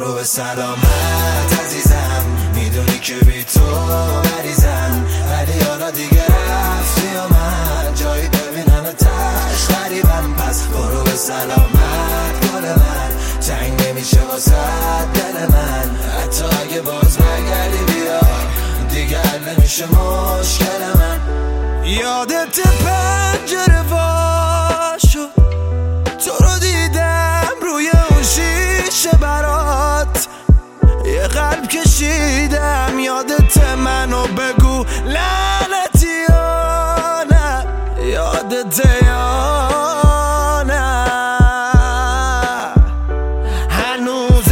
برو به سلامت عزیزم، میدونی که بی تو مریضم، ولی حالا دیگه رفتی و من جایی ببینم تش غریبم. پس برو به سلامت گل من، تنگ نمیشه واسه دل من، حتی اگه باز برگردی بیا دیگه حل نمیشه مشکل من. یادت پنجره وا شد، تو رو دیدم روی اون شیشه برات یه قلب کشیدم. یادت منو بگو لعنتی یا نه، یادت یا نه؟ هنوزم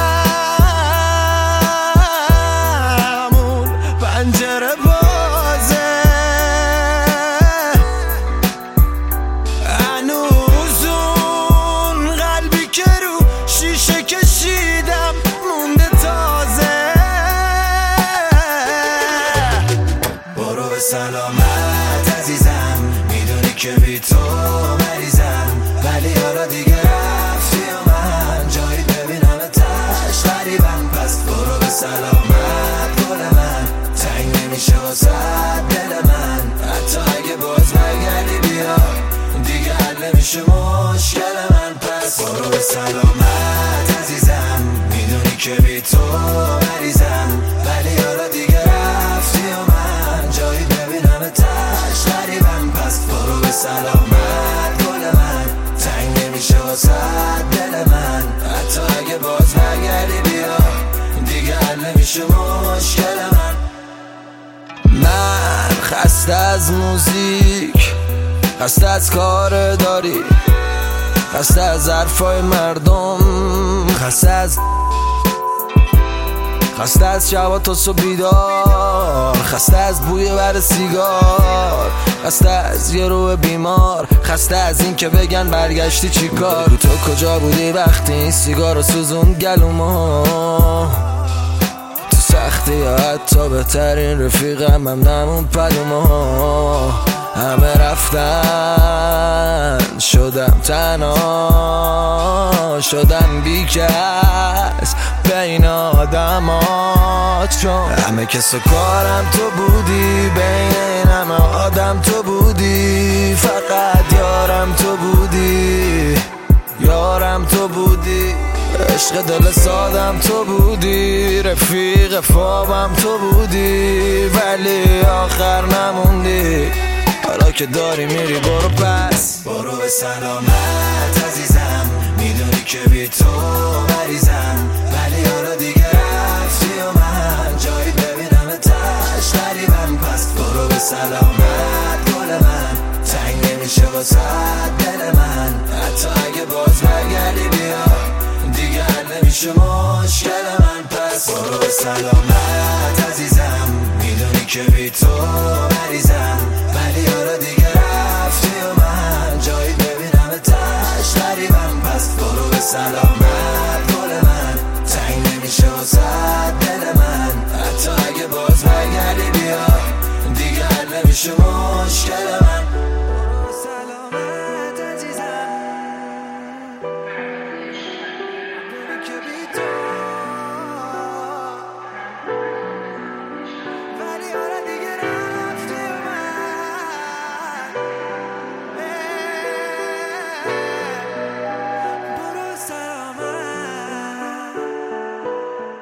اون پنجره بازه، هنوز اون قلبی که رو شیشه کشیدم مونده تازه. برو به سلامت عزیزم، میدونی که بی تو مریضم، ولی حالا دیگه رفتی و من جایی ببینم تش غریبم. پس برو به سلامت گل من، تنگ نمیشه واسه دل من، حتی اگه باز برگردی بیا دیگه حل نمیشه مشکل من. پس برو به سلامت عزیزم، میدونی که بی تو مریضم، ولی حالا دیگه رفتی و من جایی ببینم تش غریبم. پس برو به سلامت گل من، تنگ نمیشه واسه دل من، حتی اگه باز برگردی بیا دیگه حل نمیشه مشکل من. من خسته از موزیک، خسته از کار داری، خسته از حرفای مردم، خسته از شبا تا صبح بیدار، خسته از بوی بر سیگار، خسته از یه روح بیمار، خسته از این که بگن برگشتی چی کار. تو کجا بودی وقتی این سیگار رو سوزون گلومو؟ تو سختی یا حتی بهترین رفیقم هم نمون پلومو. همه رفتن شدم تنها، شدم بیکس بین آدمات، چون همه کس و کارم تو بودی، بین همه آدم تو بودی، فقط یارم تو بودی، یارم تو بودی، عشق دل سادم تو بودی، رفیق خوابم تو بودی، ولی آخر نموندی. حالا که داری میری برو پس، برو به سلامت عزیزم، میدونی که بی تو مریضم، ولی حالا دیگه رفتی و من جایی ببینم تش غریبم. پس برو به سلامت گل من، تنگ نمیشه واسه دل من، حتی اگه باز برگردی بیا دیگه حل نمیشه مشکل من. پس برو به سلامت عزیزم، میدونی که بی تو مریضم، ولی حالا دیگه رفتی و من جایی ببینم تش غریبم. پس برو به سلامت گل من، تنگ نمیشه واسه دل من، حتی اگه باز برگردی بیا دیگه حل نمیشه مشکل من.